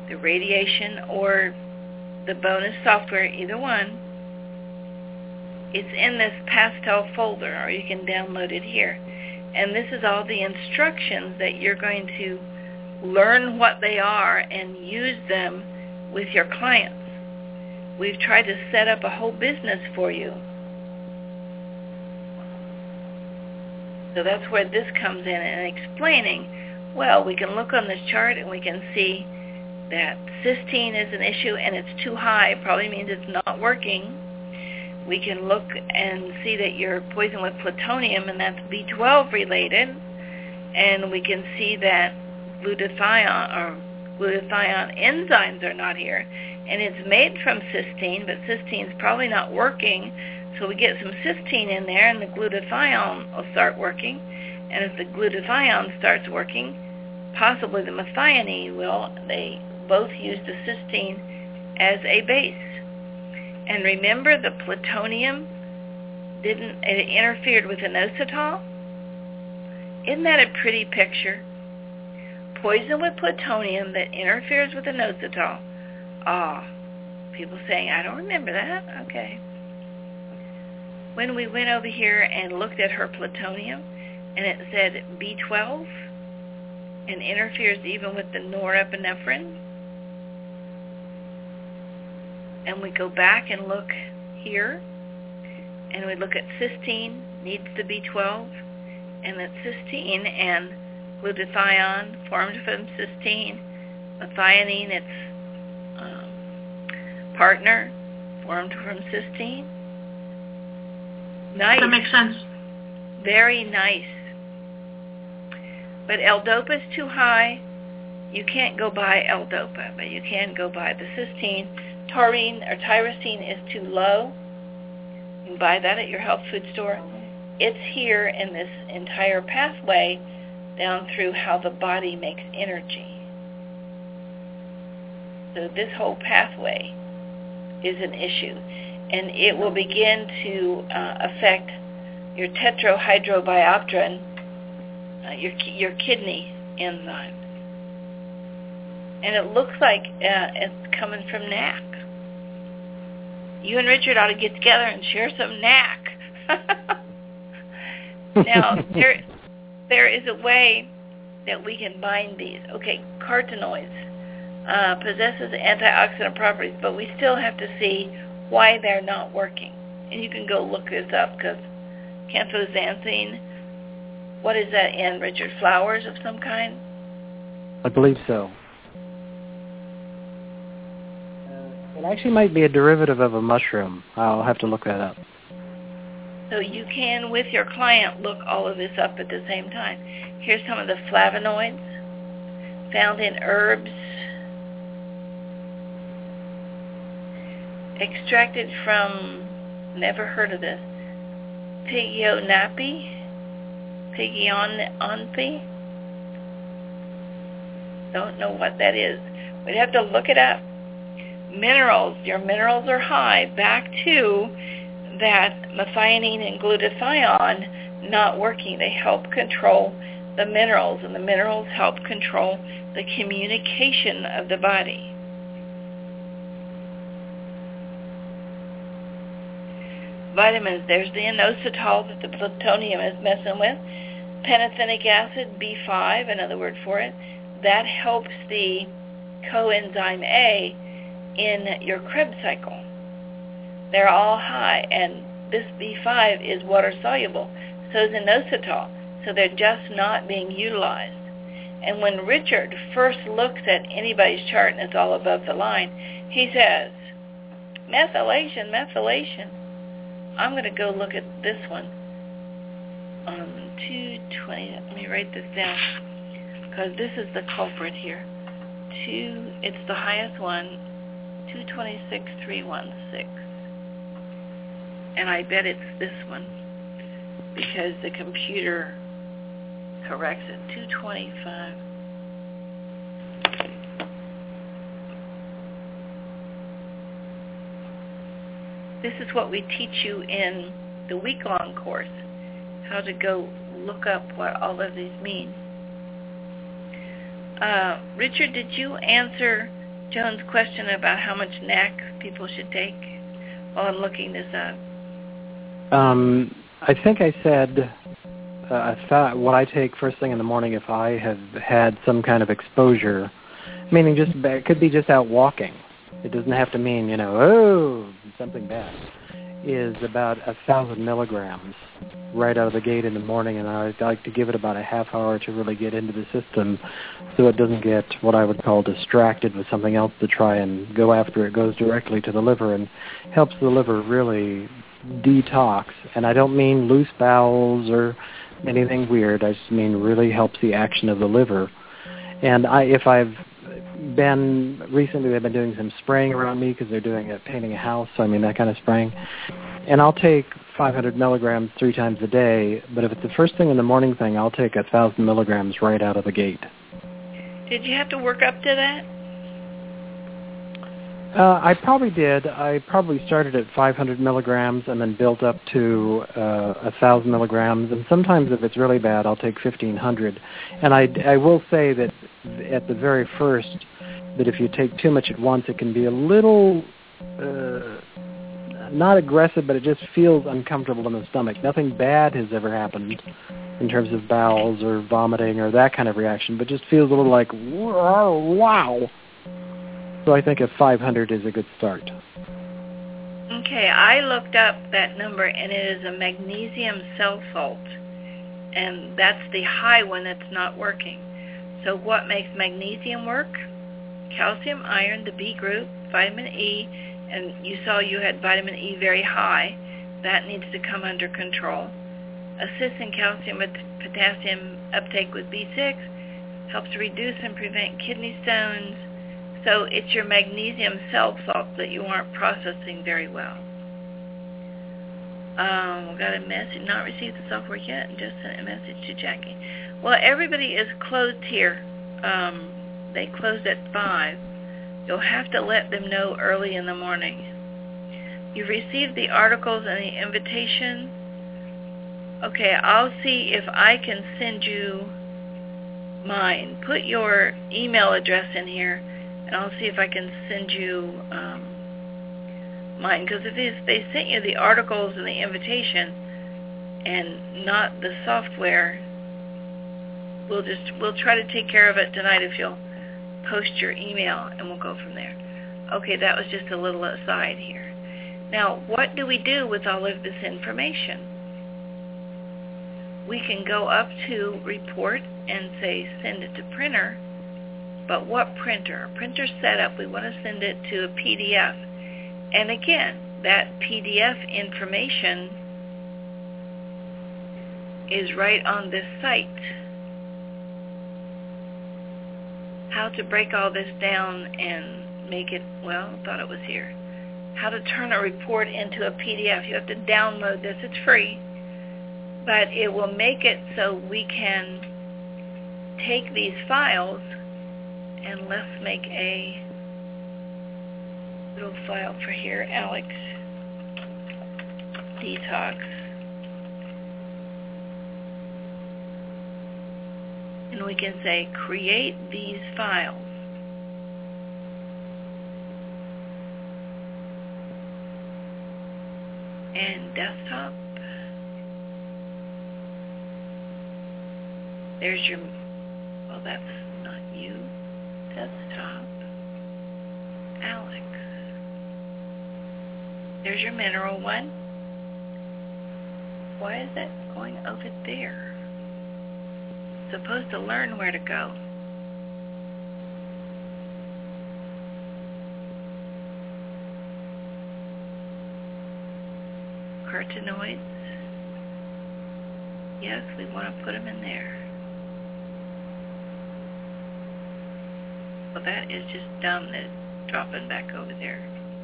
the radiation or the bonus software, either one, it's in this pastel folder, or you can download it here. And this is all the instructions that you're going to learn what they are and use them with your clients. We've tried to set up a whole business for you. So that's where this comes in, and explaining, well, we can look on this chart and we can see that cysteine is an issue and it's too high. It probably means it's not working. We can look and see that you're poisoned with plutonium, and that's B12 related. And we can see that glutathione enzymes are not here. And it's made from cysteine, but cysteine's probably not working. So we get some cysteine in there, and the glutathione will start working. And if the glutathione starts working, possibly the methionine will. They both use the cysteine as a base. And remember, the plutonium it interfered with inositol? Isn't that a pretty picture? Poison with plutonium that interferes with inositol. People saying, I don't remember that. Okay. When we went over here and looked at her plutonium, and it said B12, and interferes even with the norepinephrine, and we go back and look here, and we look at cysteine, needs the B12, and that cysteine and glutathione formed from cysteine, methionine, its partner, formed from cysteine. Nice. That makes sense. Very nice. But L-DOPA is too high. You can't go by L-DOPA, but you can go by the cysteine. Taurine or tyrosine is too low. You can buy that at your health food store. It's here in this entire pathway down through how the body makes energy. So this whole pathway is an issue, and it will begin to affect your tetrahydrobiopterin, your kidney enzyme. And it looks like it's coming from NAC. You and Richard ought to get together and share some NAC. Now, there is a way that we can bind these. Okay, carotenoids possesses antioxidant properties, but we still have to see why they're not working. And you can go look this up, because canthaxanthine, what is that in, Richard? Flowers of some kind? I believe so. It actually might be a derivative of a mushroom. I'll have to look that up. So you can, with your client, look all of this up at the same time. Here's some of the flavonoids found in herbs, extracted from, never heard of this, Pigionampi. Don't know what that is. We'd have to look it up. Minerals, your minerals are high. Back to that methionine and glutathione not working. They help control the minerals, and the minerals help control the communication of the body. Vitamins, there's the inositol that the plutonium is messing with. Pantothenic acid, B5, another word for it, that helps the coenzyme A in your Krebs cycle. They're all high, and this B5 is water soluble, so is inositol, so they're just not being utilized. And when Richard first looks at anybody's chart and it's all above the line, he says, methylation. I'm going to go look at this one on 220. Let me write this down, because this is the culprit here. It's the highest one, 226,316. And I bet it's this one, because the computer corrects it. 225. This is what we teach you in the week-long course, how to go look up what all of these mean. Richard, did you answer Joan's question about how much NAC people should take while I'm looking this up. I think I said what I take first thing in the morning if I have had some kind of exposure, meaning just it could be just out walking. It doesn't have to mean, something bad. Is about 1,000 milligrams right out of the gate in the morning, and I like to give it about a half hour to really get into the system so it doesn't get what I would call distracted with something else to try and go after. It goes directly to the liver and helps the liver really detox. And I don't mean loose bowels or anything weird. I just mean really helps the action of the liver. And recently they've been doing some spraying around me because they're painting a house, so I mean that kind of spraying. And I'll take 500 milligrams 3 times a day, but if it's the first thing in the morning thing, I'll take 1,000 milligrams right out of the gate. Did you have to work up to that? I probably did. I probably started at 500 milligrams and then built up to 1,000 milligrams. And sometimes if it's really bad, I'll take 1,500. And I will say that at the very first, that if you take too much at once, it can be a little, not aggressive, but it just feels uncomfortable in the stomach. Nothing bad has ever happened in terms of bowels or vomiting or that kind of reaction, but just feels a little like, wow. So I think 500 is a good start. Okay, I looked up that number, and it is a magnesium cell salt, and that's the high one that's not working. So what makes magnesium work? Calcium, iron, the B group, vitamin E, and you saw you had vitamin E very high. That needs to come under control. Assists in calcium and potassium uptake with B6, helps reduce and prevent kidney stones. So it's your magnesium cell salt that you aren't processing very well. We got a message, not received the software yet, and just sent a message to Jackie. Well, everybody is closed here. They closed at 5. You'll have to let them know early in the morning. You've received the articles and the invitation. Okay, I'll see if I can send you mine. Put your email address in here, and I'll see if I can send you mine. Because if they sent you the articles and the invitation and not the software, we'll try to take care of it tonight if you'll post your email, and we'll go from there. Okay, that was just a little aside here. Now, what do we do with all of this information? We can go up to report and say send it to printer. But what printer? Printer setup, we want to send it to a PDF. And again, that PDF information is right on this site. How to break all this down and make it, I thought it was here. How to turn a report into a PDF. You have to download this. It's free. But it will make it so we can take these files, and let's make a little file for here, Alex Detox. And we can say, create these files. And desktop. There's your, that's not you. Desktop. Alex. There's your mineral one. Why is that going over there? Supposed to learn where to go. Carotenoids. Yes, we want to put them in there. Well, that is just dumb that it's dropping back over there.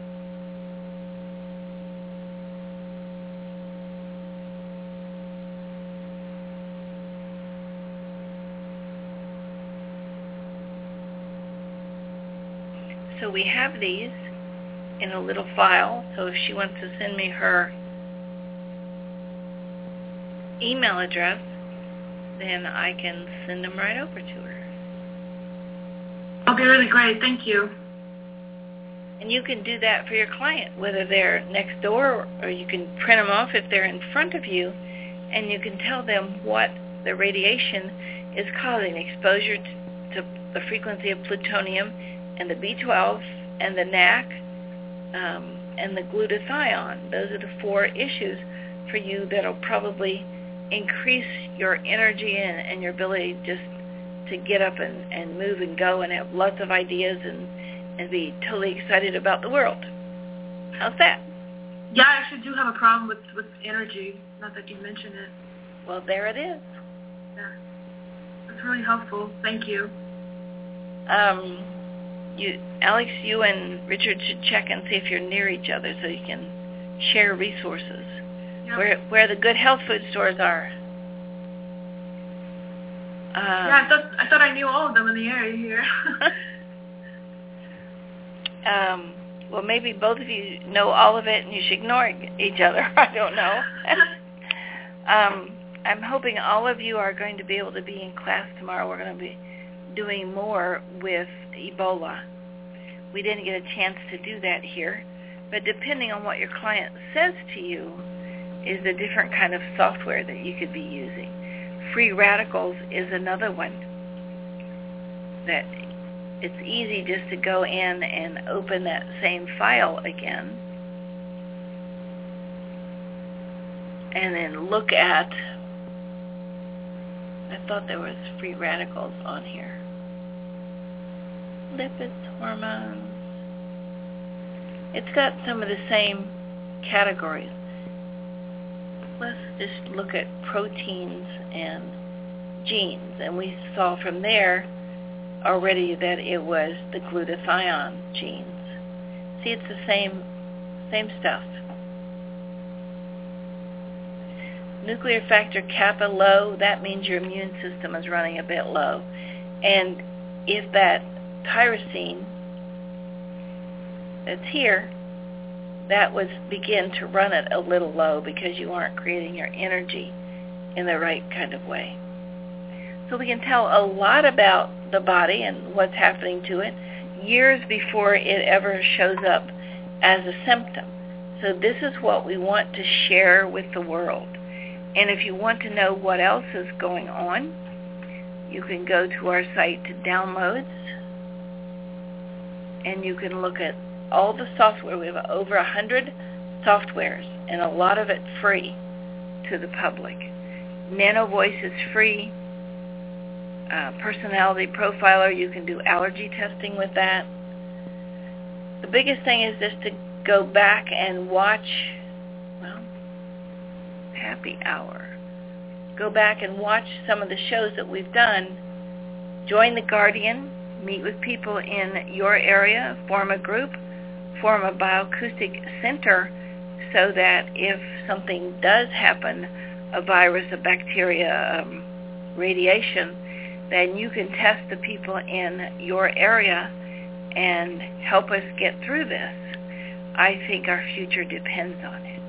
So we have these in a little file. So if she wants to send me her email address, then I can send them right over to her. Okay, really great. Thank you. And you can do that for your client, whether they're next door or you can print them off if they're in front of you, and you can tell them what the radiation is causing, exposure to the frequency of plutonium and the B12 and the NAC and the glutathione. Those are the 4 issues for you that will probably increase your energy and your ability just to get up and move and go and have lots of ideas and be totally excited about the world. How's that? Yeah, I actually do have a problem with energy, not that you mentioned it. Well, there it is. Yeah. That's really helpful. Thank you. Alex, you and Richard should check and see if you're near each other so you can share resources. Yep. Where the good health food stores are. Yeah, I thought I knew all of them in the area here. Well, maybe both of you know all of it and you should ignore each other. I don't know. I'm hoping all of you are going to be able to be in class tomorrow. We're going to be doing more with Ebola. We didn't get a chance to do that here, but depending on what your client says to you is the different kind of software that you could be using. Free Radicals is another one that it's easy just to go in and open that same file again and then look at, I thought there was Free Radicals on here. Lipids, hormones. It's got some of the same categories. Let's just look at proteins and genes, and we saw from there already that it was the glutathione genes. See, it's the same stuff. Nuclear factor kappa low, that means your immune system is running a bit low. And if that tyrosine that's here, that would begin to run it a little low because you aren't creating your energy in the right kind of way. So we can tell a lot about the body and what's happening to it years before it ever shows up as a symptom. So this is what we want to share with the world. And if you want to know what else is going on, you can go to our site to downloads, and you can look at all the software. We have over 100 softwares, and a lot of it free to the public. NanoVoice is free. Personality Profiler, you can do allergy testing with that. The biggest thing is just to go back and watch, Happy Hour. Go back and watch some of the shows that we've done. Join the Guardian, meet with people in your area, form a group, form a bioacoustic center so that if something does happen, a virus, a bacteria, radiation, then you can test the people in your area and help us get through this. I think our future depends on it.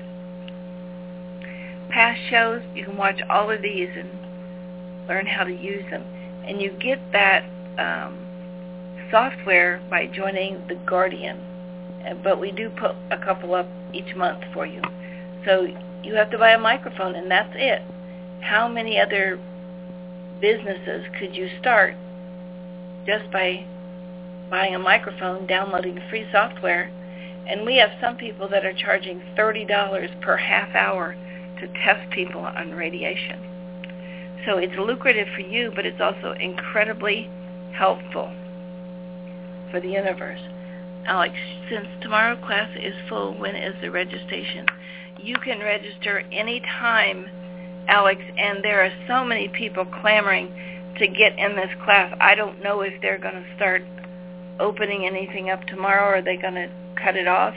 Past shows, you can watch all of these and learn how to use them. And you get that software by joining the Guardian. But we do put a couple up each month for you. So you have to buy a microphone, and that's it. How many other businesses could you start just by buying a microphone, downloading free software? And we have some people that are charging $30 per half hour to test people on radiation. So it's lucrative for you, but it's also incredibly helpful for the universe. Alex, since tomorrow class is full, when is the registration? You can register any time, Alex, and there are so many people clamoring to get in this class. I don't know if they're going to start opening anything up tomorrow or are they going to cut it off.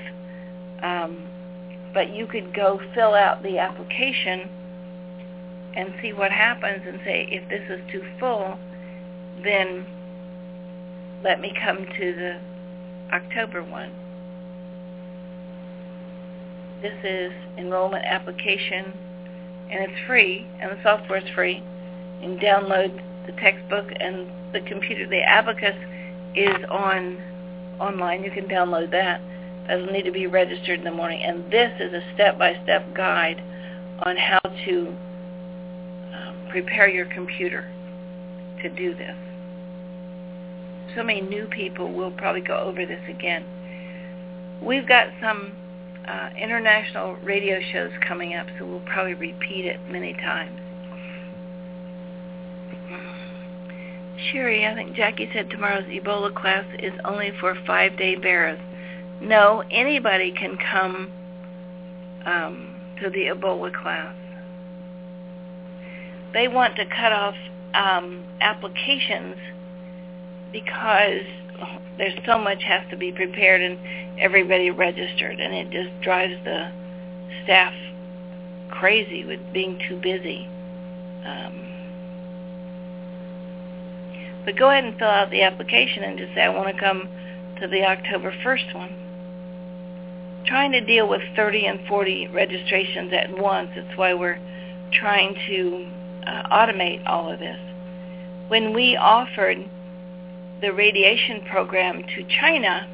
But you could go fill out the application and see what happens and say, if this is too full, then let me come to the October one. This is enrollment application, and it's free, and the software is free. You can download the textbook and the computer. The abacus is on online. You can download that. Doesn't need to be registered in the morning. And this is a step-by-step guide on how to prepare your computer to do this. So many new people will probably go over this again. We've got some international radio shows coming up, so we'll probably repeat it many times. Sherry, I think Jackie said tomorrow's Ebola class is only for 5-day bearers. No, anybody can come to the Ebola class. They want to cut off applications because there's so much has to be prepared and everybody registered, and it just drives the staff crazy with being too busy. But go ahead and fill out the application and just say, I want to come to the October 1st one. Trying to deal with 30 and 40 registrations at once. That's why we're trying to automate all of this. When we offered the radiation program to China,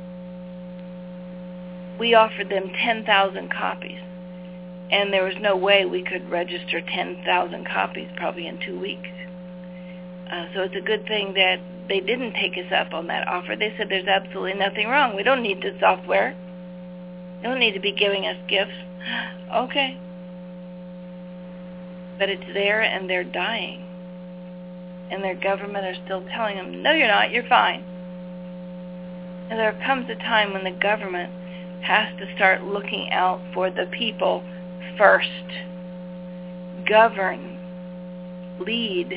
we offered them 10,000 copies. And there was no way we could register 10,000 copies probably in 2 weeks. So it's a good thing that they didn't take us up on that offer. They said there's absolutely nothing wrong. We don't need the software. You don't need to be giving us gifts. Okay. But it's there and they're dying. And their government are still telling them, no, you're not, you're fine. And there comes a time when the government has to start looking out for the people first. Govern. Lead.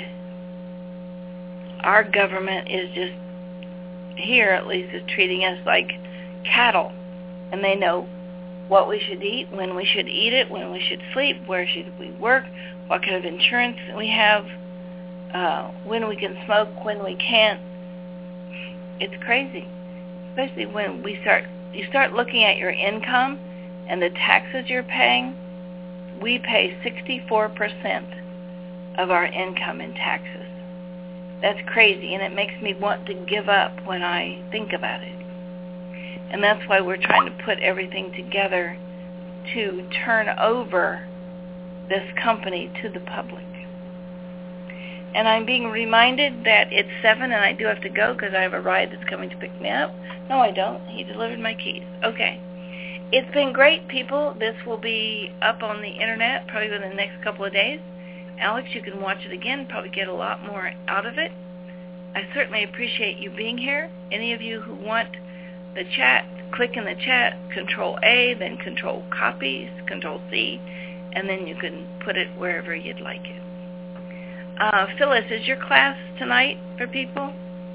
Our government is just, here at least, is treating us like cattle. And they know what we should eat, when we should eat it, when we should sleep, where should we work, what kind of insurance we have, when we can smoke, when we can't. It's crazy. Especially when you start looking at your income and the taxes you're paying. We pay 64% of our income in taxes. That's crazy, and it makes me want to give up when I think about it. And that's why we're trying to put everything together to turn over this company to the public. And I'm being reminded that it's 7 and I do have to go because I have a ride that's coming to pick me up. No, I don't. He delivered my keys. Okay. It's been great, people. This will be up on the internet probably within the next couple of days. Alex, you can watch it again, probably get a lot more out of it. I certainly appreciate you being here. Any of you who want the chat, click in the chat, Control-A, then Control-Copies, Control-C, and then you can put it wherever you'd like it. Phyllis, is your class tonight for people?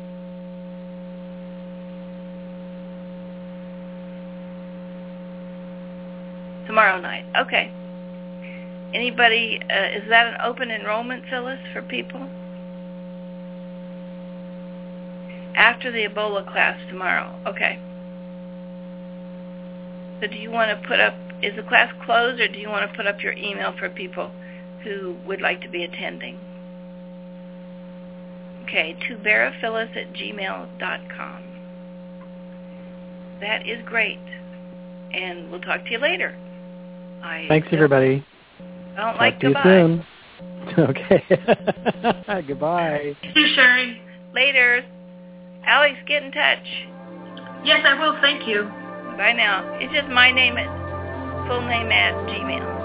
Tomorrow night. Okay. Anybody, is that an open enrollment, Phyllis, for people? After the Ebola class tomorrow. Okay. So do you want to put up, is the class closed, or do you want to put up your email for people who would like to be attending? Okay, to baraphyllis@gmail.com. That is great. And we'll talk to you later. Thanks, everybody. I don't talk like to goodbye. You soon. Okay. Goodbye. Thank you, Sherry. Later. Alex, get in touch. Yes, I will. Thank you. Bye now. It's just my name, full name at Gmail.